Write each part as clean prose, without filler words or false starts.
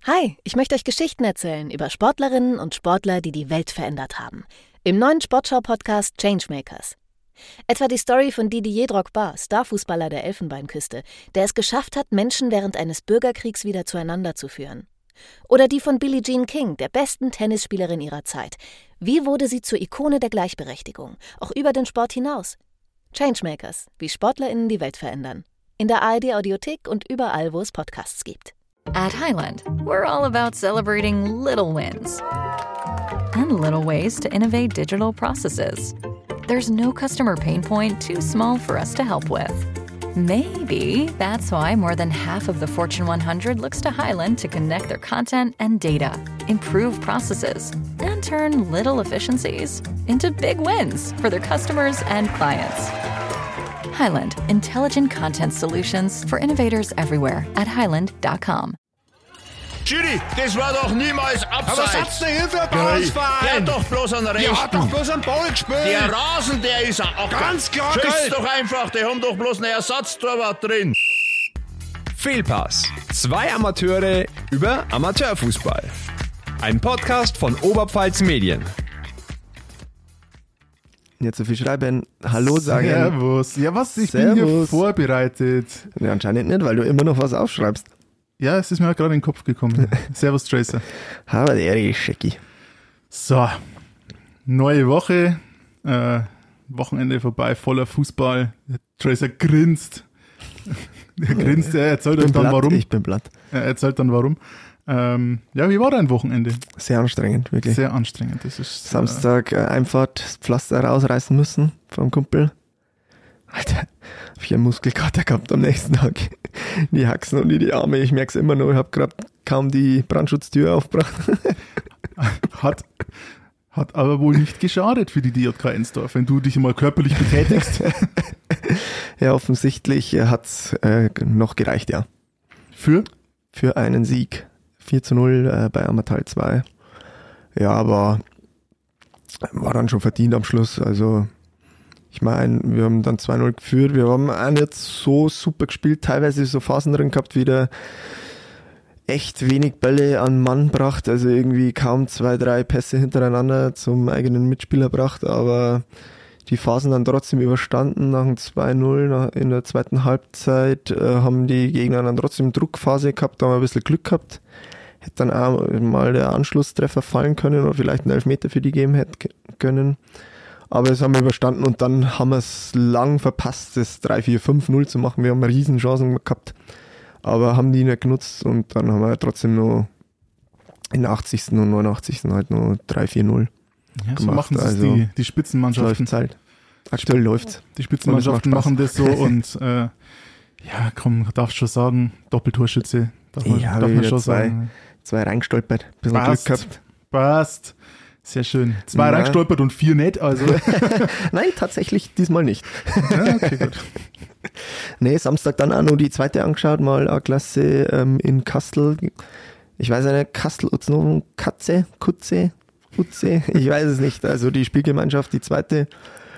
Hi, ich möchte euch Geschichten erzählen über Sportlerinnen und Sportler, die die Welt verändert haben. Im neuen Sportschau-Podcast Changemakers. Etwa die Story von Didier Drogba, Starfußballer der Elfenbeinküste, der es geschafft hat, Menschen während eines Bürgerkriegs wieder zueinander zu führen. Oder die von Billie Jean King, der besten Tennisspielerin ihrer Zeit. Wie wurde sie zur Ikone der Gleichberechtigung, auch über den Sport hinaus? Changemakers, wie SportlerInnen die Welt verändern. In der ARD-Audiothek und überall, wo es Podcasts gibt. At Highland, we're all about celebrating little wins and little ways to innovate digital processes. There's no customer pain point too small for us to help with. Maybe that's why more than half of the Fortune 100 looks to Highland to connect their content and data, improve processes, and turn little efficiencies into big wins for their customers and clients. Highland, intelligent content solutions for innovators everywhere at highland.com. Judy, das war doch niemals Abseits. Aber was denn hier für ein Ballsverein? Der hat doch bloß einen Rechten. Der hat doch bloß einen Ball gespielt. Der Rasen, der ist ein Acker. Ganz klar, Schieß geil. doch einfach, die haben doch bloß einen Ersatztorwart drin. Fehlpass. 2 Amateure über Amateurfußball. Ein Podcast von Oberpfalz Medien. Nicht so viel schreiben, Hallo sagen. Servus. Ja, was? Ich bin hier Servus. vorbereitet. Ja, anscheinend nicht, weil du immer noch was aufschreibst. Ja, es ist mir gerade in den Kopf gekommen. Servus, Tracer. Aber der ist Schecki. So, neue Woche. Wochenende vorbei, voller Fußball. Der Tracer grinst. Er grinst, er erzählt uns dann warum. Ich bin platt. Er erzählt dann warum. Ja, wie war dein Wochenende? Sehr anstrengend, wirklich. Sehr anstrengend. Das ist Samstag Einfahrt, das Pflaster rausreißen müssen vom Kumpel. Alter, hab ich einen Muskelkater gehabt am nächsten Tag. Die Haxen und die Arme, ich merk's immer noch. Ich hab gerade kaum die Brandschutztür aufgebracht. Hat aber wohl nicht geschadet für die DJK Ensdorf, wenn du dich mal körperlich betätigst. Ja, offensichtlich hat's noch gereicht, ja. Für einen Sieg. 4:0 bei Ammertal 2. Ja, aber war dann schon verdient am Schluss. Also, ich meine, wir haben dann 2:0 geführt. Wir haben auch nicht so super gespielt. Teilweise so Phasen drin gehabt, wieder echt wenig Bälle an Mann gebracht. Also irgendwie kaum 2-3 Pässe hintereinander zum eigenen Mitspieler gebracht. Aber die Phasen dann trotzdem überstanden. Nach dem 2:0 in der zweiten Halbzeit haben die Gegner dann trotzdem Druckphase gehabt. Da haben wir ein bisschen Glück gehabt. Hätte dann auch mal der Anschlusstreffer fallen können oder vielleicht einen Elfmeter für die geben hätte können. Aber das haben wir überstanden und dann haben wir es lang verpasst, das 3-4-5-0 zu machen. Wir haben Riesenchancen gehabt, aber haben die nicht genutzt und dann haben wir trotzdem noch in der 80. und 89. halt noch 3-4-0 Ja, so gemacht. machen es Also, die Spitzenmannschaften. läuft's halt. Aktuell läuft's. Die Spitzenmannschaften Und es macht machen das so und ja, komm, darfst schon sagen, Doppeltorschütze, darf man wieder schon zwei sagen. reingestolpert, bisschen Glück gehabt. Passt. Sehr schön. 2 Ja. reingestolpert und 4 nicht, also. Nein, tatsächlich diesmal nicht. Ja, okay, gut. Nee, Samstag dann auch noch die zweite angeschaut, mal A-Klasse in Kastel. Ich weiß nicht, Kastel, Utznoven, Kutze, Utze, ich weiß es nicht. Also die Spielgemeinschaft, die zweite.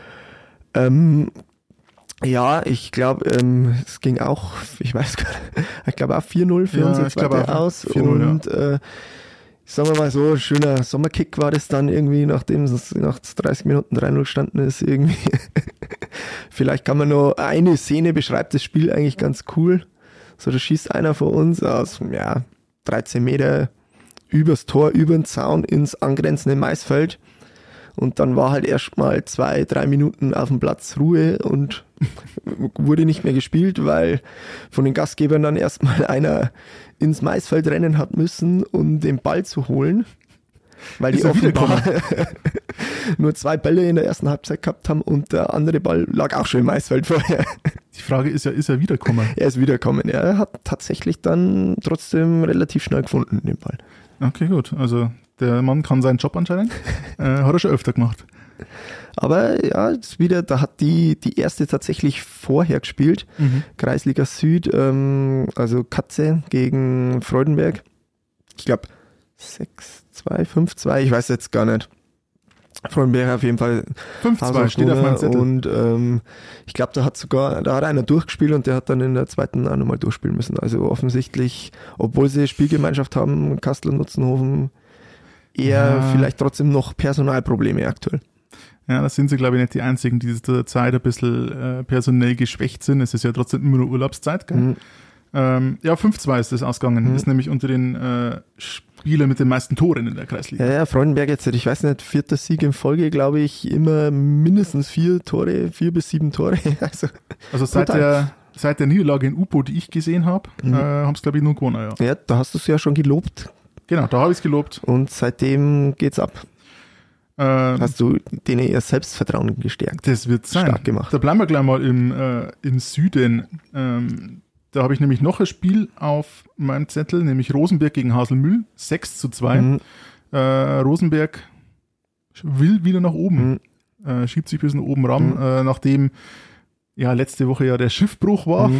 Ja, ich glaube, es ging auch, ich weiß gar nicht, ich glaube auch 4:0 für Ja, unsere ich glaube zweite auch aus. 4:0, Und sagen wir mal so, schöner Sommerkick war das dann irgendwie, nachdem es nach 30 Minuten 3:0 gestanden ist, irgendwie. Vielleicht kann man noch eine Szene beschreibt das Spiel eigentlich ganz cool. So, da schießt einer von uns aus, 13 Meter übers Tor, über den Zaun ins angrenzende Maisfeld. Und dann war halt erstmal 2-3 Minuten auf dem Platz Ruhe und wurde nicht mehr gespielt, weil von den Gastgebern dann erstmal einer ins Maisfeld rennen hat müssen, um den Ball zu holen. Weil die offenbar nur 2 Bälle in der ersten Halbzeit gehabt haben und der andere Ball lag auch schon im Maisfeld vorher. Die Frage ist er wiedergekommen? Er ist wiedergekommen. Er hat tatsächlich dann trotzdem relativ schnell gefunden, den Ball. Okay, gut. Also der Mann kann seinen Job anscheinend. Hat er schon öfter gemacht. Aber ja, jetzt wieder, da hat die erste tatsächlich vorher gespielt. Kreisliga Süd, also Katze gegen Freudenberg. Ich glaube 6-2, 5-2, ich weiß jetzt gar nicht. Freudenberg auf jeden Fall 5-2 steht auf meinem Zettel. Und ich glaube, da hat einer durchgespielt und der hat dann in der zweiten auch nochmal durchspielen müssen. Also offensichtlich, obwohl sie Spielgemeinschaft haben, Kastel und Nutzenhofen, eher vielleicht trotzdem noch Personalprobleme aktuell. Ja, das sind sie, glaube ich, nicht die einzigen, die zur Zeit ein bisschen personell geschwächt sind. Es ist ja trotzdem immer nur Urlaubszeit, gell? 5-2 ist das ausgegangen. Ist nämlich unter den Spielern mit den meisten Toren in der Kreisliga. Ja, Freudenberg jetzt, ich weiß nicht, 4. Sieg in Folge, glaube ich, immer mindestens 4 bis 7 Tore. Also seit der Niederlage in Upo, die ich gesehen habe, haben es, glaube ich, nur gewonnen. Ja, da hast du es ja schon gelobt. Genau, da habe ich es gelobt. Und seitdem geht's ab. Hast du denen ihr Selbstvertrauen gestärkt? Das wird sein. Stark gemacht. Da bleiben wir gleich mal im Süden. Da habe ich nämlich noch ein Spiel auf meinem Zettel, nämlich Rosenberg gegen Haselmühl, 6-2. Rosenberg will wieder nach oben, schiebt sich bis nach oben ran, nachdem letzte Woche ja der Schiffbruch war.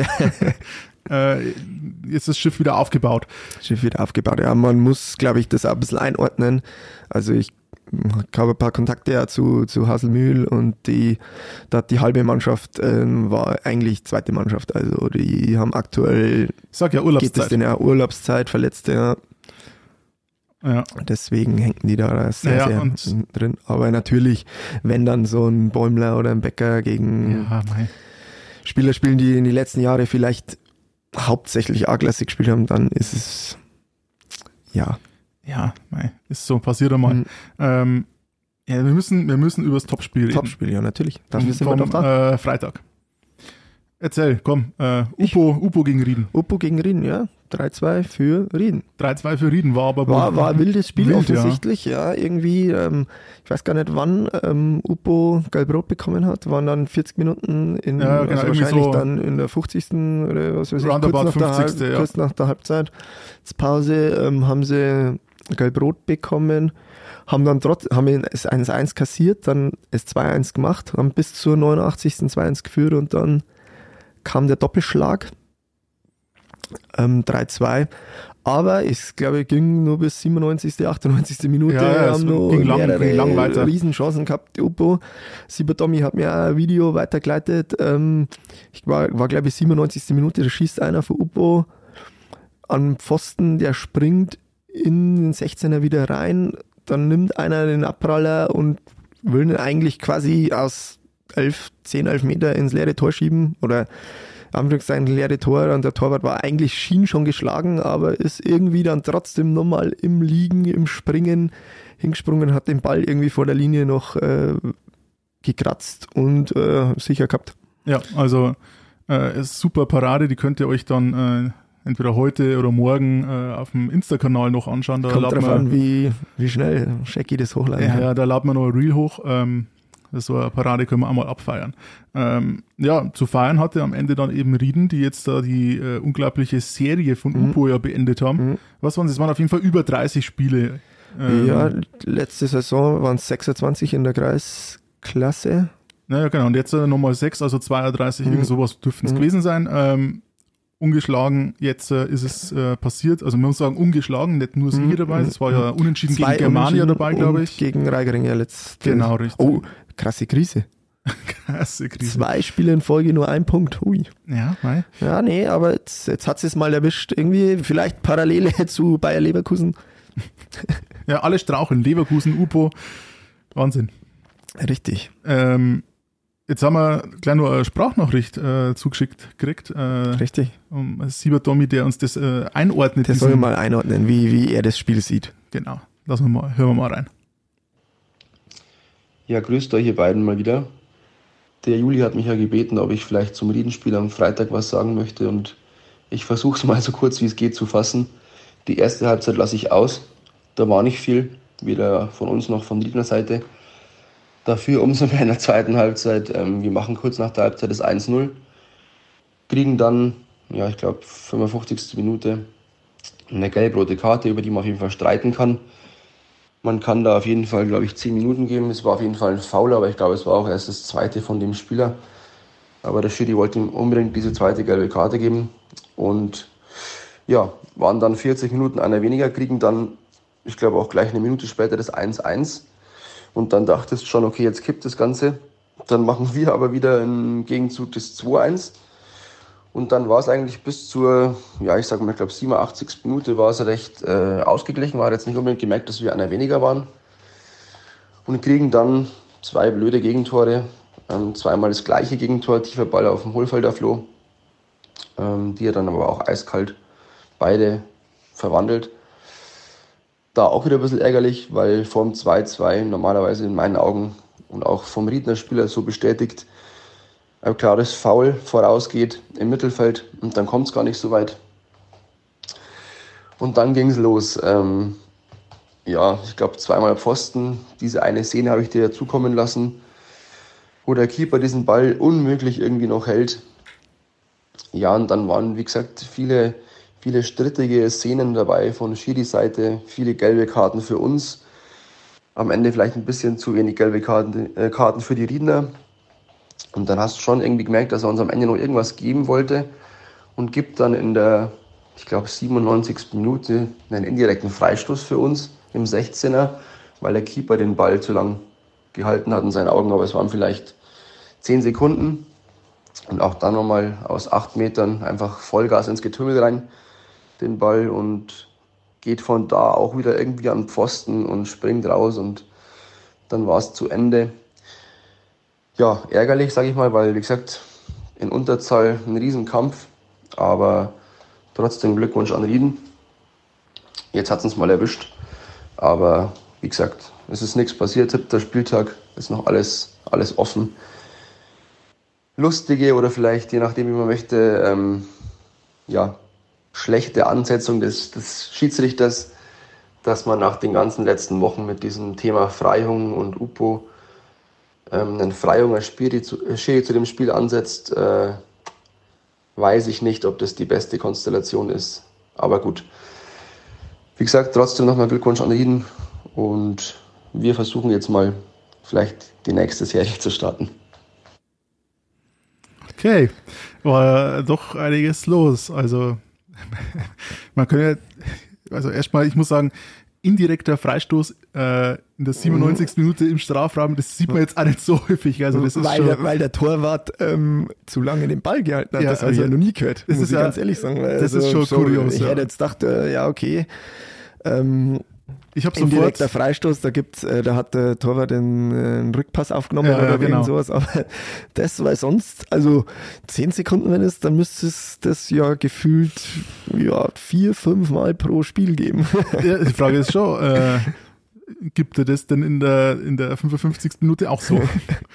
Ist das Schiff wieder aufgebaut. Ja, man muss, glaube ich, das auch ein bisschen einordnen. Also ich habe ein paar Kontakte ja zu Haselmühl und die halbe Mannschaft war eigentlich zweite Mannschaft. Also die haben aktuell, ich sag ja, Urlaubszeit. Geht es denn ja Urlaubszeit, Verletzte, ja. Deswegen hängen die da sehr drin. Aber natürlich, wenn dann so ein Bäumler oder ein Bäcker gegen Spieler spielen, die in den letzten Jahren vielleicht hauptsächlich A-Klasse gespielt haben, dann ist es ist so, passiert einmal. Wir müssen über das Topspiel reden. Topspiel, ja, natürlich. Dafür sind wir doch da. Freitag. Erzähl, komm. Upo gegen Rieden. Upo gegen Rieden, ja. 3-2 für Rieden. 3-2 für Rieden war aber... War ein wildes Spiel offensichtlich, ja. Irgendwie, ich weiß gar nicht wann Upo gelb-rot bekommen hat, waren dann 40 Minuten wahrscheinlich so dann in der 50. oder was weiß ich, kurz nach der Halbzeitpause haben sie gelb-rot bekommen, haben es 1-1 kassiert, dann es 2-1 gemacht, haben bis zur 89. 2-1 geführt und dann kam der Doppelschlag. 3-2, aber ich glaube, ging nur bis 97., 98. Minute, haben noch mehrere Riesenchancen gehabt, die Upo. Siebertommy hat mir ein Video weitergeleitet, ich war glaube ich 97. Minute, da schießt einer für Upo an Pfosten, der springt in den 16er wieder rein, dann nimmt einer den Abpraller und will ihn eigentlich quasi aus 10, 11 Meter ins leere Tor schieben, oder Anführungszeichen leere Tor, und der Torwart war eigentlich schien schon geschlagen, aber ist irgendwie dann trotzdem nochmal im Liegen, im Springen hingesprungen, hat den Ball irgendwie vor der Linie noch gekratzt und sicher gehabt. Ja, also ist super Parade, die könnt ihr euch dann entweder heute oder morgen auf dem Insta-Kanal noch anschauen. Da kommt drauf an, wie schnell Shaggy das hochladen kann. Ja, da laden wir noch ein Reel hoch. Das ist so eine Parade, können wir einmal abfeiern. Zu feiern hatte am Ende dann eben Rieden, die jetzt da die unglaubliche Serie von Upo ja beendet haben. Was waren es? Es waren auf jeden Fall über 30 Spiele. Letzte Saison waren es 26 in der Kreisklasse. Naja, genau. Und jetzt nochmal 6, also 32, irgend sowas dürften es gewesen sein. Ungeschlagen, jetzt ist es passiert. Also man muss sagen, ungeschlagen, nicht nur Siege dabei. Es war ja unentschieden gegen Germania dabei, glaube ich. Gegen Reigering ja letzt. Genau, richtig. Oh, krasse Krise. 2 Spiele in Folge, nur 1 Punkt. Hui. Ja, nein. Ja, nee, aber jetzt hat sie es mal erwischt. Irgendwie vielleicht Parallele zu Bayer Leverkusen. Ja, alle straucheln. Leverkusen, Upo. Wahnsinn. Richtig. Jetzt haben wir gleich nur eine Sprachnachricht zugeschickt gekriegt. Richtig. Siebertommy, der uns das einordnet. Der soll mal einordnen, wie er das Spiel sieht. Genau. Hören wir mal rein. Ja, grüßt euch ihr beiden mal wieder. Der Juli hat mich ja gebeten, ob ich vielleicht zum Riedenspiel am Freitag was sagen möchte, und ich versuche es mal so kurz wie es geht zu fassen. Die erste Halbzeit lasse ich aus. Da war nicht viel, weder von uns noch von Riedener Seite. Dafür umso mehr in der zweiten Halbzeit. Wir machen kurz nach der Halbzeit das 1-0. Kriegen dann, ich glaube 55. Minute, eine gelb-rote Karte, über die man auf jeden Fall streiten kann. Man kann da auf jeden Fall, glaube ich, 10 Minuten geben. Es war auf jeden Fall ein Foul, aber ich glaube, es war auch erst das zweite von dem Spieler. Aber der Schiri wollte ihm unbedingt diese zweite gelbe Karte geben. Und waren dann 40 Minuten einer weniger, kriegen dann, ich glaube auch gleich eine Minute später das 1-1. Und dann dachtest du schon, okay, jetzt kippt das Ganze. Dann machen wir aber wieder im Gegenzug das 2-1. Und dann war es eigentlich bis zur, ja, ich sag mal, ich glaube 87. Minute war es recht ausgeglichen. Man hat jetzt nicht unbedingt gemerkt, dass wir einer weniger waren. Und kriegen dann 2 blöde Gegentore. Zweimal das gleiche Gegentor, tiefer Ball auf dem Hohlfelder Floh. Die er dann aber auch eiskalt beide verwandelt. Da auch wieder ein bisschen ärgerlich, weil vorm 2-2 normalerweise in meinen Augen und auch vom Riedner Spieler so bestätigt, ein klares Foul vorausgeht im Mittelfeld und dann kommt es gar nicht so weit. Und dann ging es los. Ja, ich glaube 2-mal Pfosten. Diese eine Szene habe ich dir ja zukommen lassen, wo der Keeper diesen Ball unmöglich irgendwie noch hält. Ja, und dann waren, wie gesagt, viele strittige Szenen dabei von Schiri-Seite, viele gelbe Karten für uns. Am Ende vielleicht ein bisschen zu wenig gelbe Karten für die Riedner. Und dann hast du schon irgendwie gemerkt, dass er uns am Ende noch irgendwas geben wollte und gibt dann in der, ich glaube, 97. Minute einen indirekten Freistoß für uns im 16er, weil der Keeper den Ball zu lang gehalten hat in seinen Augen, aber es waren vielleicht 10 Sekunden. Und auch dann nochmal aus 8 Metern einfach Vollgas ins Getümmel rein, den Ball, und geht von da auch wieder irgendwie an den Pfosten und springt raus und dann war es zu Ende. Ja, ärgerlich, sage ich mal, weil, wie gesagt, in Unterzahl ein Riesenkampf, aber trotzdem Glückwunsch an Rieden. Jetzt hat es uns mal erwischt, aber wie gesagt, es ist nichts passiert, 7. Spieltag, ist noch alles offen. Lustige oder vielleicht, je nachdem wie man möchte, schlechte Ansetzung des Schiedsrichters, dass man nach den ganzen letzten Wochen mit diesem Thema Freihung und Upo einen Freihung als Schiri zu dem Spiel ansetzt, weiß ich nicht, ob das die beste Konstellation ist. Aber gut. Wie gesagt, trotzdem nochmal Glückwunsch an Rieden und wir versuchen jetzt mal vielleicht die nächste Serie zu starten. Okay, war doch einiges los. Also man könnte, also erstmal, ich muss sagen, indirekter Freistoß in der 97. Minute im Strafraum, das sieht man jetzt auch nicht so häufig. Also das ist weil der Torwart zu lange den Ball gehalten hat, ja, das habe ich ja noch nie gehört, muss ich ganz ehrlich sagen. Das ist schon kurios. Ich hätte jetzt gedacht, ja okay, ich habe indirekter Freistoß, da hat der Torwart den Rückpass aufgenommen oder genau. irgend sowas, aber das, weil sonst, also 10 Sekunden, wenn es, dann müsste es das ja gefühlt 4-5 Mal pro Spiel geben. Ja, die Frage ist schon, gibt er das denn in der 55. Minute auch so?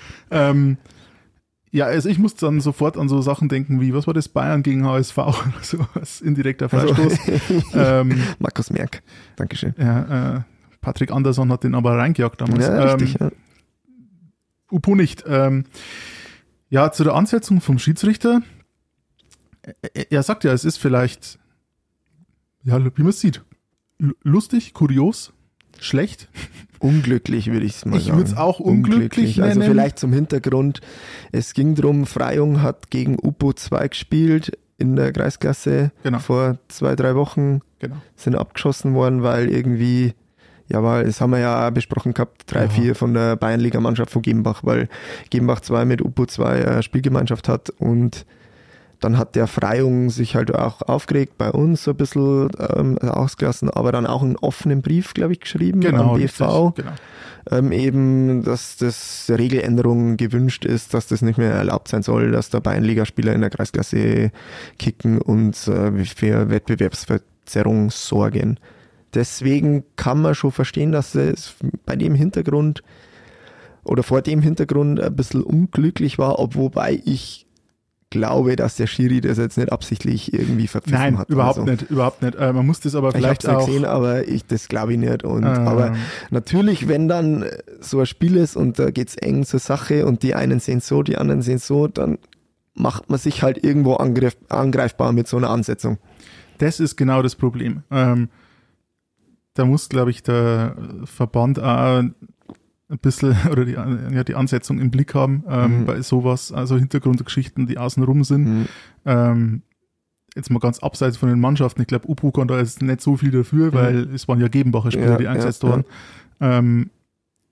Ja, also ich muss dann sofort an so Sachen denken wie, was war das, Bayern gegen HSV, so als indirekter Freistoß. Markus Merck, Dankeschön. Ja, Patrick Andersson hat den aber reingejagt damals. Ja, richtig, ja. Upo nicht. Ja, zu der Ansetzung vom Schiedsrichter. Er sagt ja, es ist vielleicht, ja, wie man es sieht, lustig, kurios, schlecht. Unglücklich würde ich es mal sagen. Ich würde es auch unglücklich nennen. Also vielleicht zum Hintergrund, es ging darum, Freihung hat gegen Upo 2 gespielt in der Kreisklasse vor 2-3 Wochen, sind abgeschossen worden, weil irgendwie, das haben wir ja auch besprochen gehabt, 3-4 von der Bayernliga-Mannschaft von Gembach, weil Gembach 2 mit Upo 2 Spielgemeinschaft hat und dann hat der Freihung sich halt auch aufgeregt, bei uns so ein bisschen ausgelassen, aber dann auch einen offenen Brief, glaube ich, geschrieben am BV. Eben, dass das Regeländerung gewünscht ist, dass das nicht mehr erlaubt sein soll, dass da Bayernligaspieler in der Kreisklasse kicken und für Wettbewerbsverzerrung sorgen. Deswegen kann man schon verstehen, dass es bei dem Hintergrund oder vor dem Hintergrund ein bisschen unglücklich war, wobei ich glaube, dass der Schiri das jetzt nicht absichtlich irgendwie verpfiffen hat. Nein, überhaupt nicht. Man muss das aber vielleicht auch... Ich habe es gesehen, aber das glaube ich nicht. Aber natürlich, wenn dann so ein Spiel ist und da geht's eng zur Sache und die einen sehen so, die anderen sehen so, dann macht man sich halt irgendwo angreifbar mit so einer Ansetzung. Das ist genau das Problem. Da muss, glaube ich, der Verband auch ein bisschen oder die Ansetzung im Blick haben bei sowas, also Hintergrundgeschichten, die außenrum sind. Jetzt mal ganz abseits von den Mannschaften. Ich glaube, Upo kann da jetzt nicht so viel dafür, weil es waren ja Gebenbacher Spieler, die eingesetzt waren.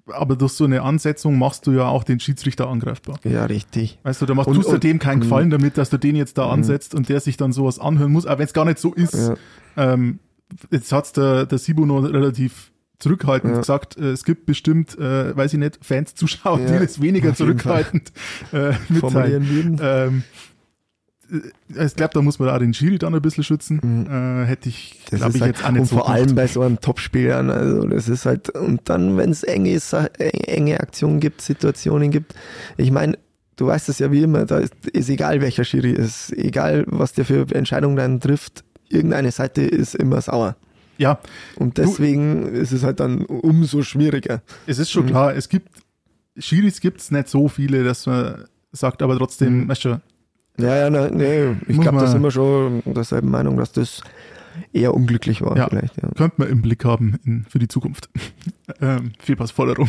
aber durch so eine Ansetzung machst du ja auch den Schiedsrichter angreifbar. Ja, richtig. Weißt du, tust du dem keinen Gefallen damit, dass du den jetzt da ansetzt und der sich dann sowas anhören muss, aber wenn es gar nicht so ist. Ja. Jetzt hat's der Sibu noch relativ zurückhaltend gesagt, es gibt bestimmt, weiß ich nicht, Fans, Zuschauer, die das weniger zurückhaltend mitteilen. Ich glaube, da muss man auch den Schiri dann ein bisschen schützen. Hätte ich, glaube ich, jetzt auch nicht so vor allem bei so einem Topspielern, also das ist halt, und dann, wenn es enge Aktionen gibt, Situationen gibt, ich meine, du weißt es ja wie immer, da ist egal, welcher Schiri ist, egal, was der für Entscheidungen dann trifft, irgendeine Seite ist immer sauer. Ja. Und deswegen ist es halt dann umso schwieriger. Es ist schon klar, Schiris gibt es nicht so viele, dass man sagt, aber trotzdem, weißt du, ich glaube, da sind wir schon derselben Meinung, dass das eher unglücklich war. Vielleicht. Ja. Könnte man im Blick haben für die Zukunft. Fehlpassforderung.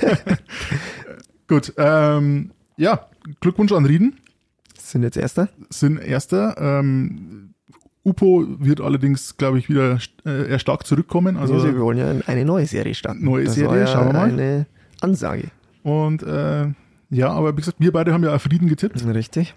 Gut, Glückwunsch an Rieden. Sind jetzt Erster. Upo wird allerdings, glaube ich, wieder eher stark zurückkommen. Also wir wollen ja eine neue Serie starten. Schauen wir mal. Eine Ansage. Und aber wie gesagt, wir beide haben ja auf Rieden getippt. Richtig.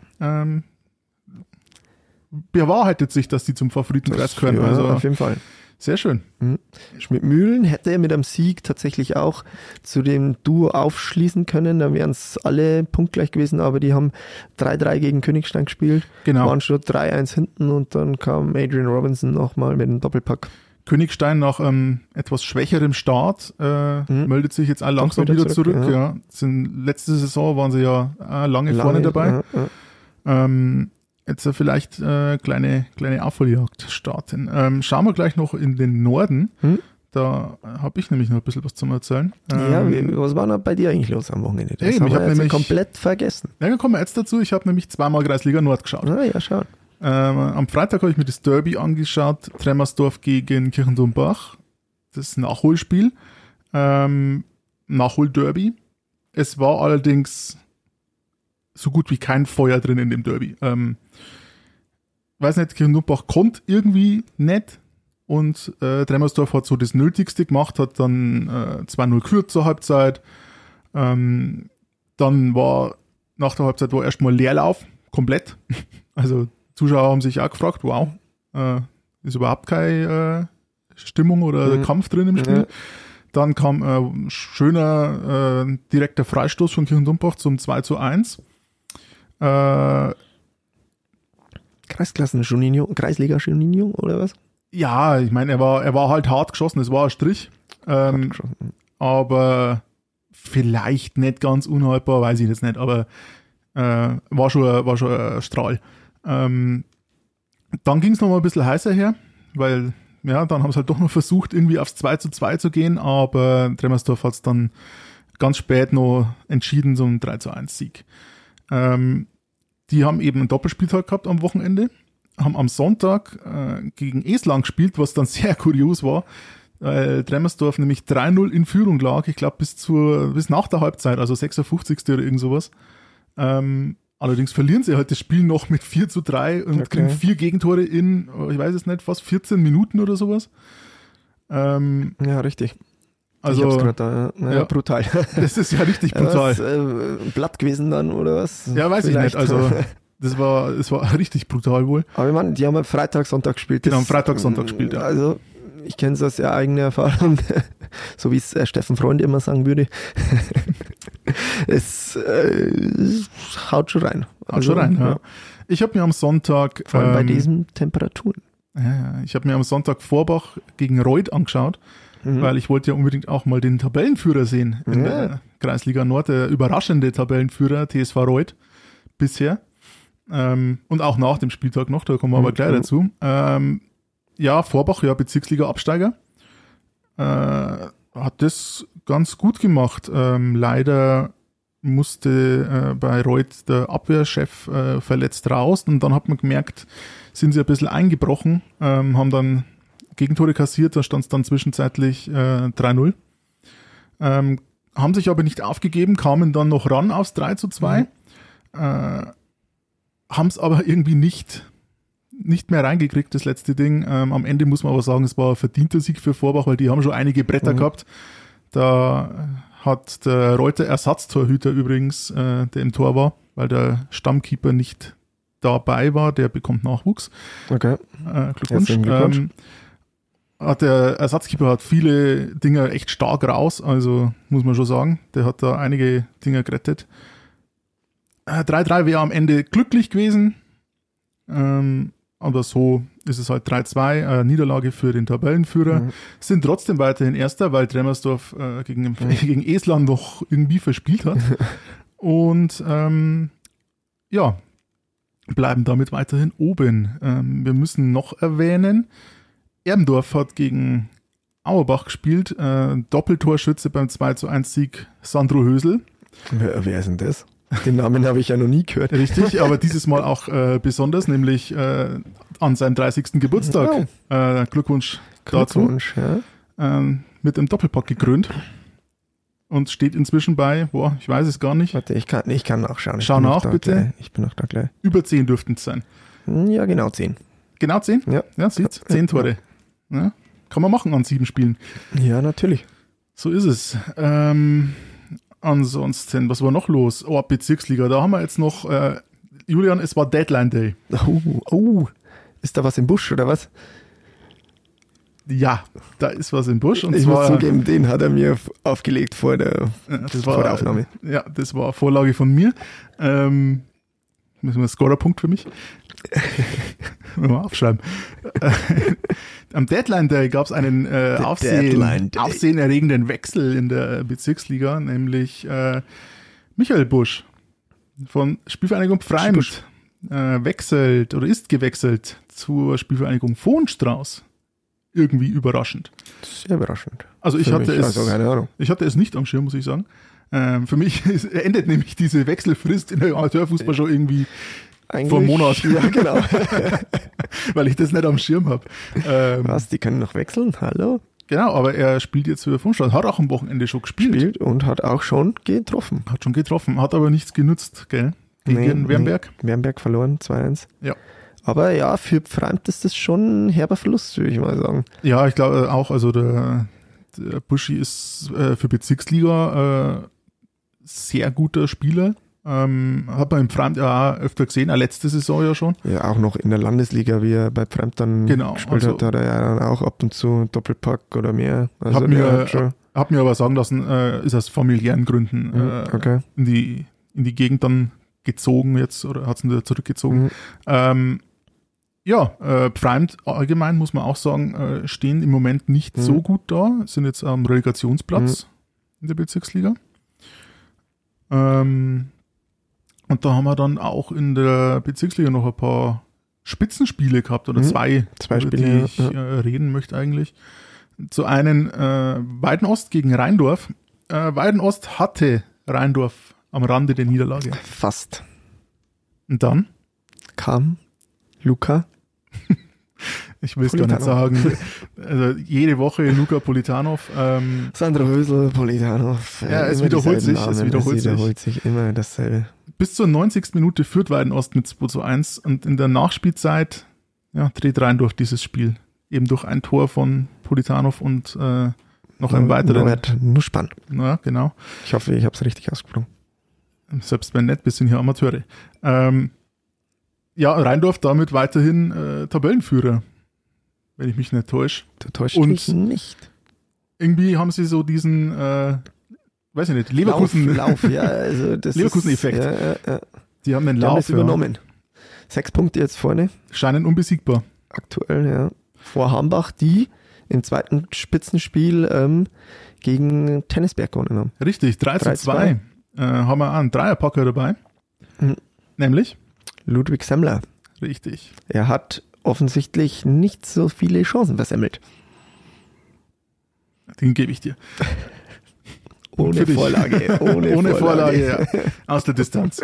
Bewahrheitet sich, dass die zum Favoritenkreis gehören. Ja, also auf jeden Fall. Sehr schön. Schmidt-Mühlen hätte mit einem Sieg tatsächlich auch zu dem Duo aufschließen können. Da wären es alle punktgleich gewesen, aber die haben 3-3 gegen Königstein gespielt. Genau. Waren schon 3-1 hinten und dann kam Adrian Robinson nochmal mit einem Doppelpack. Königstein nach etwas schwächerem Start meldet sich jetzt auch langsam wieder zurück. Ja. Letzte Saison waren sie ja lange vorne dabei. Jetzt vielleicht kleine Aufholjagd starten. Schauen wir gleich noch in den Norden. Da habe ich nämlich noch ein bisschen was zum Erzählen. Was war noch bei dir eigentlich los am Wochenende? Das haben wir jetzt komplett vergessen. Ja, dann kommen wir jetzt dazu. Ich habe nämlich zweimal Kreisliga Nord geschaut. Ja, schau. Am Freitag habe ich mir das Derby angeschaut, Tremmersdorf gegen Kirchendombach. Das Nachholspiel. Nachholderby. Es war allerdings so gut wie kein Feuer drin in dem Derby. Weiß nicht, Kirchendombach konnte irgendwie nicht und Tremmersdorf hat so das Nötigste gemacht, hat dann 2-0 geführt zur Halbzeit. Dann war nach der Halbzeit erstmal Leerlauf, komplett. Also Zuschauer haben sich auch gefragt, wow, ist überhaupt keine Stimmung oder Kampf drin im Spiel. Dann kam schöner direkter Freistoß von Kirchendombach zum 2-1. Kreisklassen Juninho, Kreisliga Juninho oder was? Ja, ich meine, er war halt hart geschossen, es war ein Strich. Aber vielleicht nicht ganz unhaltbar, weiß ich jetzt nicht, aber war schon ein Strahl. Dann ging es noch mal ein bisschen heißer her, weil dann haben sie halt doch noch versucht, irgendwie aufs 2-2 zu gehen, aber Tremmersdorf hat es dann ganz spät noch entschieden, so ein 3-1 Sieg. Die haben eben einen Doppelspieltag gehabt am Wochenende, haben am Sonntag gegen Eslang gespielt, was dann sehr kurios war, weil Tremmersdorf nämlich 3-0 in Führung lag, ich glaube bis nach der Halbzeit, also 56. oder irgend sowas. Allerdings verlieren sie halt das Spiel noch mit 4-3 und kriegen 4 Gegentore in, ich weiß es nicht, fast 14 Minuten oder sowas. Ja, richtig. Also, ich hab's grad da, ja, brutal. Das ist ja richtig brutal. Blatt gewesen dann, oder was? Ja, weiß vielleicht. Ich nicht. Also, es war richtig brutal wohl. Aber ich meine, die haben am Freitag, Sonntag gespielt. Genau, am Freitag, Sonntag gespielt, ja. Also, ich kenne es aus der eigenen Erfahrung, so wie es Steffen Freund immer sagen würde. Es haut schon rein. Ja. Ich habe mir am Sonntag... Vor allem bei diesen Temperaturen. Ja, ich habe mir am Sonntag Vorbach gegen Reuth angeschaut, weil ich wollte ja unbedingt auch mal den Tabellenführer sehen in der Kreisliga Nord, der überraschende Tabellenführer TSV Reuth bisher. Und auch nach dem Spieltag noch, da kommen wir aber gleich dazu. Vorbach, Bezirksliga-Absteiger. Hat das ganz gut gemacht. Leider musste bei Reuth der Abwehrchef verletzt raus und dann hat man gemerkt, sind sie ein bisschen eingebrochen, haben dann Gegentore kassiert, da stand es dann zwischenzeitlich 3-0. Haben sich aber nicht aufgegeben, kamen dann noch ran aufs 3-2, haben es aber irgendwie nicht mehr reingekriegt, das letzte Ding. Am Ende muss man aber sagen, es war ein verdienter Sieg für Vorbach, weil die haben schon einige Bretter gehabt. Da hat der Reuter Ersatztorhüter übrigens, der im Tor war, weil der Stammkeeper nicht dabei war, der bekommt Nachwuchs. Okay. Glückwunsch. Der Ersatzkeeper hat viele Dinger echt stark raus, also muss man schon sagen, der hat da einige Dinger gerettet. 3-3 wäre am Ende glücklich gewesen, aber so ist es halt 3-2, Niederlage für den Tabellenführer, sind trotzdem weiterhin Erster, weil Tremmersdorf gegen Esland noch irgendwie verspielt hat und bleiben damit weiterhin oben. Wir müssen noch erwähnen, Erbendorf hat gegen Auerbach gespielt, Doppeltorschütze beim 2-1-Sieg Sandro Hösel. Wer ist denn das? Den Namen habe ich ja noch nie gehört. Richtig, aber dieses Mal auch besonders, nämlich an seinem 30. Geburtstag. Glückwunsch dazu. Glückwunsch, ja. Mit einem Doppelpack gekrönt. Und steht inzwischen bei, ich weiß es gar nicht. Warte, ich kann nachschauen. Schau nach, bitte. Ich bin noch da gleich. Über 10 dürften es sein. Ja, genau 10. Genau 10? Ja. Ja, sieht's. 10 Tore. Ja, kann man machen an 7 Spielen. Ja, natürlich. So ist es. Ansonsten, was war noch los? Bezirksliga, da haben wir jetzt noch, Julian, es war Deadline Day. Ist da was im Busch oder was? Ja, da ist was im Busch. Und ich zwar, muss zugeben, den hat er mir aufgelegt vor der Aufnahme. Ja, das war eine Vorlage von mir. Müssen wir einen Scorerpunkt für mich? Mal aufschreiben. Am Deadline Day gab es einen aufsehenerregenden Wechsel in der Bezirksliga, nämlich Michael Busch von Spielvereinigung Pfreimt wechselt oder ist gewechselt zur Spielvereinigung Vohnstrauß. Irgendwie überraschend. Sehr überraschend. Also ich hatte keine Ahnung. Ich hatte es nicht am Schirm, muss ich sagen. Für mich endet nämlich diese Wechselfrist in der Amateurfußball schon irgendwie vor einem Monat. Ja, genau. Weil ich das nicht am Schirm habe. Was, die können noch wechseln? Hallo? Genau, aber er spielt jetzt für Funkstadt, hat auch am Wochenende schon gespielt. Und hat auch schon getroffen. Hat aber nichts genutzt, gell? Gegen Wernberg. Wernberg verloren, 2-1. Ja. Aber ja, für Pfreimt ist das schon ein herber Verlust, würde ich mal sagen. Ja, ich glaube auch, also der Buschi ist für Bezirksliga sehr guter Spieler. Hat man im Pfreimt ja auch öfter gesehen, auch letzte Saison ja schon. Ja, auch noch in der Landesliga, wie er bei Pfreimt dann gespielt hat er ja dann auch ab und zu Doppelpack oder mehr. Also hab mir aber sagen lassen, ist aus familiären Gründen in die Gegend dann gezogen jetzt oder hat es ihn wieder zurückgezogen. Pfreimt allgemein, muss man auch sagen, stehen im Moment nicht so gut da, sind jetzt am Relegationsplatz in der Bezirksliga. Und da haben wir dann auch in der Bezirksliga noch ein paar Spitzenspiele gehabt oder zwei Spiele, die ich reden möchte eigentlich. Zu einen Weidenost gegen Rheindorf. Weidenost hatte Rheindorf am Rande der Niederlage. Fast. Und dann kam Luca. Ich will es gar nicht sagen. Also jede Woche Luca Politanov. Sandro Hösel, Politanov. Ja, es wiederholt sich immer dasselbe. Bis zur 90. Minute führt Weidenost mit 2-1 und in der Nachspielzeit dreht Rheindorf dieses Spiel. Eben durch ein Tor von Politanov und noch einen weiteren. Nusspann. Ja, genau. Ich hoffe, ich habe es richtig ausgesprochen. Selbst wenn nicht, wir sind hier Amateure. Rheindorf damit weiterhin Tabellenführer, wenn ich mich nicht täusche. Du täuschst mich nicht. Irgendwie haben sie so diesen, weiß ich nicht, Leverkusen-Effekt. Ja. Die haben den Lauf übernommen. 6 Punkte jetzt vorne. Scheinen unbesiegbar. Aktuell, ja. Vor Hambach, die im zweiten Spitzenspiel gegen Tennisberg gewonnen haben. Richtig, 3-2. Haben wir einen Dreierpacker dabei. Nämlich? Ludwig Semmler. Richtig. Er hat offensichtlich nicht so viele Chancen versemmelt. Den gebe ich dir. Ohne Vorlage. Ohne Vorlage, ja. Aus der Distanz.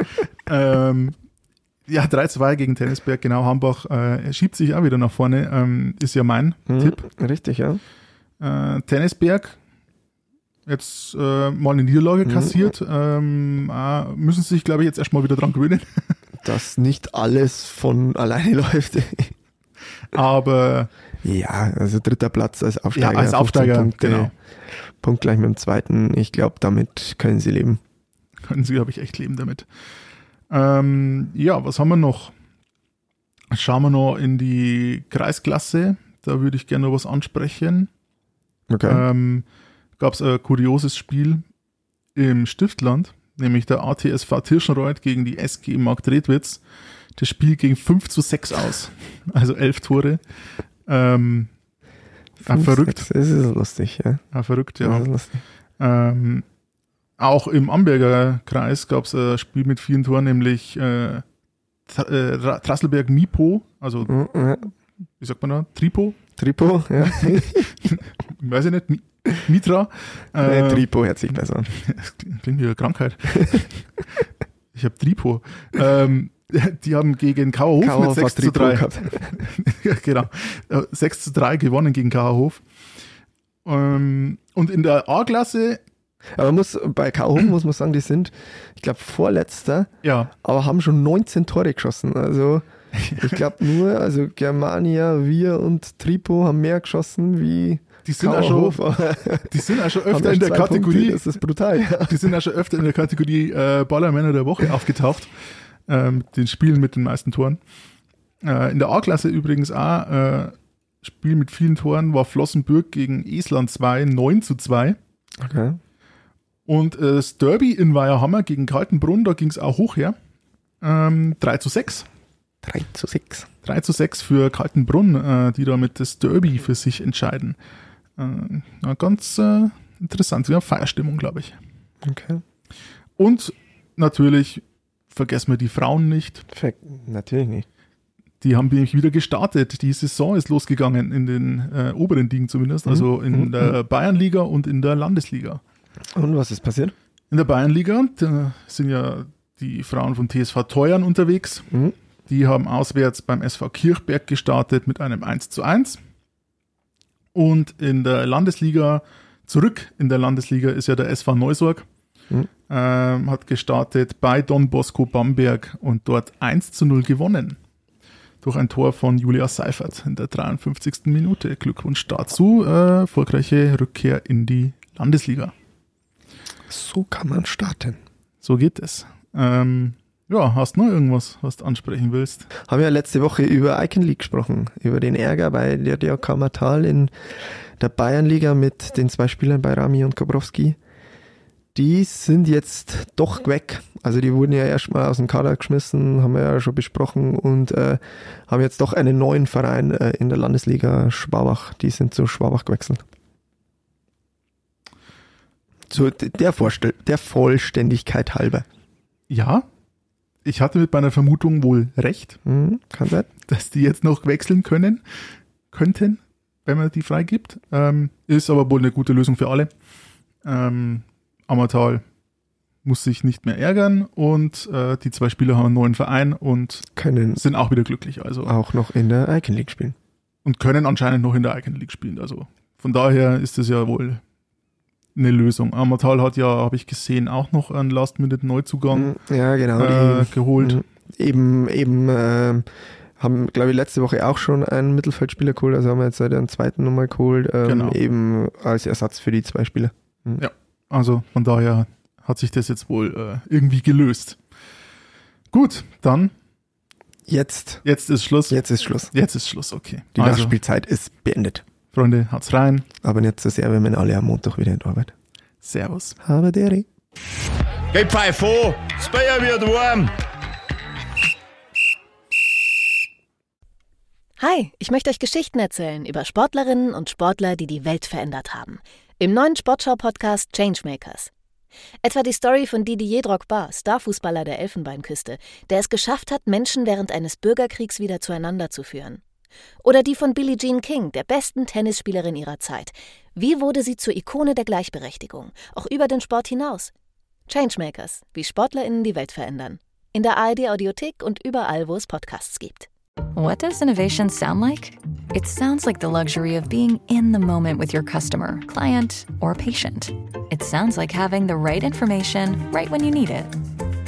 3-2 gegen Tennisberg, genau. Hambach schiebt sich auch wieder nach vorne. Ist ja mein Tipp. Richtig, ja. Tennisberg jetzt mal eine Niederlage kassiert. Müssen sich, glaube ich, jetzt erstmal wieder dran gewöhnen. Dass nicht alles von alleine läuft. Aber Ja, also 3. Platz als Aufsteiger. Ja, als Aufsteiger, Punkte, genau. Punktgleich mit dem 2. Ich glaube, damit können sie leben. Können sie, glaube ich, echt leben damit. Ja, was haben wir noch? Schauen wir noch in die Kreisklasse. Da würde ich gerne noch was ansprechen. Okay. Gab es ein kurioses Spiel im Stiftland, nämlich der ATSV Tirschenreuth gegen die SG Marktredwitz. Das Spiel ging 5-6 aus, also 11 Tore. Verrückt. Das ist lustig, ja. Verrückt, ja. Das ist lustig. Auch im Amberger Kreis gab es ein Spiel mit vielen Toren, nämlich Trasselberg-Mipo, also wie sagt man da? Tripo, ja. weiß ich nicht, Mitra. Tripo hört sich besser an. Das klingt wie eine Krankheit. Ich habe Tripo. Die haben gegen Kauerhof mit 6-3. Ja, genau. 6-3 gewonnen gegen Kauerhof. Und in der A-Klasse. Aber bei Kauerhof muss man sagen, die sind, ich glaube, Vorletzter, ja, aber haben schon 19 Tore geschossen. Also ich glaube also Germania, wir und Tripo haben mehr geschossen wie die sind auch schon öfter in der Kategorie. Das ist brutal. Ja. Die sind auch schon öfter in der Kategorie Ballermänner der Woche aufgetaucht. Den Spielen mit den meisten Toren. In der A-Klasse übrigens auch Spiel mit vielen Toren war Flossenbürg gegen Esland 2, 9-2. Okay. Und das Derby in Weiherhammer gegen Kaltenbrunn, da ging es auch hoch her. 3-6. 3-6. 3-6 für Kaltenbrunn, die damit das Derby für sich entscheiden. Ganz interessant. Ja, Feierstimmung, glaube ich. Okay. Und natürlich vergessen wir die Frauen nicht. Natürlich nicht. Die haben nämlich wieder gestartet. Die Saison ist losgegangen in den oberen Ligen zumindest, also in der Bayernliga und in der Landesliga. Und was ist passiert? In der Bayernliga, da sind ja die Frauen von TSV Teuern unterwegs. Die haben auswärts beim SV Kirchberg gestartet mit einem 1-1. Und in der Landesliga, zurück in der Landesliga ist ja der SV Neusorg. Hat gestartet bei Don Bosco Bamberg und dort 1-0 gewonnen. Durch ein Tor von Julia Seifert in der 53. Minute. Glückwunsch dazu. Erfolgreiche Rückkehr in die Landesliga. So kann man starten. So geht es. Ja, hast du noch irgendwas, was du ansprechen willst? Haben wir ja letzte Woche über Icon League gesprochen, über den Ärger bei der DJK Martal in der Bayernliga mit den 2 Spielern bei Rami und Kobrowski. Die sind jetzt doch weg. Also die wurden ja erstmal aus dem Kader geschmissen, haben wir ja schon besprochen und haben jetzt doch einen neuen Verein in der Landesliga Schwabach. Die sind zu Schwabach gewechselt. So der Vollständigkeit halber. Ja, ich hatte mit meiner Vermutung wohl recht, kann sein, dass die jetzt noch wechseln könnten, wenn man die freigibt. Ist aber wohl eine gute Lösung für alle. Ammertal muss sich nicht mehr ärgern und die 2 Spieler haben einen neuen Verein und sind auch wieder glücklich. Also auch noch in der Icon League spielen. Und können anscheinend noch in der Icon League spielen. Also von daher ist es ja wohl eine Lösung. Ammertal hat ja, habe ich gesehen, auch noch einen Last-Minute-Neuzugang geholt. Eben haben, glaube ich, letzte Woche auch schon einen Mittelfeldspieler geholt, also haben wir jetzt einen 2. nochmal geholt, eben als Ersatz für die 2 Spieler. Ja, also von daher hat sich das jetzt wohl irgendwie gelöst. Gut, dann Jetzt ist Schluss. Jetzt ist Schluss, okay. Die Nachspielzeit ist beendet. Freunde, haut's rein. Aber nicht so sehr, wenn wir alle am Montag wieder in die Arbeit. Servus. Habe deri. Geh pfeif vor, das Bier wird warm. Hi, ich möchte euch Geschichten erzählen über Sportlerinnen und Sportler, die die Welt verändert haben. Im neuen Sportschau-Podcast Changemakers. Etwa die Story von Didier Drogba, Starfußballer der Elfenbeinküste, der es geschafft hat, Menschen während eines Bürgerkriegs wieder zueinander zu führen. Oder die von Billie Jean King, der besten Tennisspielerin ihrer Zeit. Wie wurde sie zur Ikone der Gleichberechtigung, auch über den Sport hinaus? Changemakers, wie SportlerInnen die Welt verändern. In der ARD-Audiothek und überall, wo es Podcasts gibt. What does innovation sound like? It sounds like the luxury of being in the moment with your customer, client, or patient. It sounds like having the right information right when you need it.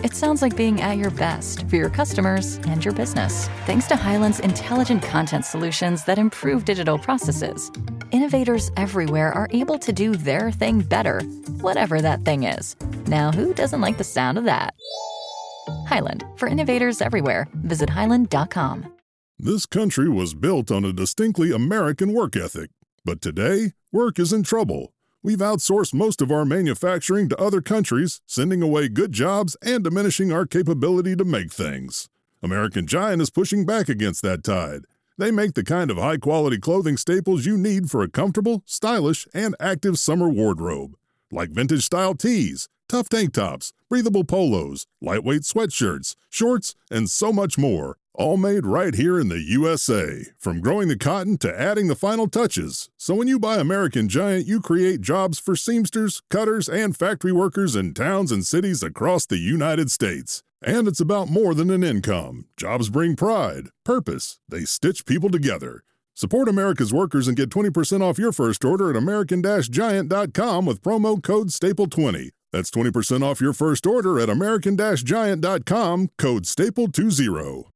It sounds like being at your best for your customers and your business, thanks to Hyland's intelligent content solutions that improve digital processes. Innovators everywhere are able to do their thing better, whatever that thing is. Now, who doesn't like the sound of that? Hyland, for innovators everywhere. Visit hyland.com. This country was built on a distinctly American work ethic. But today, work is in trouble. We've outsourced most of our manufacturing to other countries, sending away good jobs and diminishing our capability to make things. American Giant is pushing back against that tide. They make the kind of high-quality clothing staples you need for a comfortable, stylish, and active summer wardrobe. Like vintage-style tees, tough tank tops, breathable polos, lightweight sweatshirts, shorts, and so much more. All made right here in the USA, from growing the cotton to adding the final touches. So when you buy American Giant, you create jobs for seamsters, cutters, and factory workers in towns and cities across the United States. And it's about more than an income. Jobs bring pride, purpose. They stitch people together. Support America's workers and get 20% off your first order at American-Giant.com with promo code STAPLE20. That's 20% off your first order at American-Giant.com, code STAPLE20.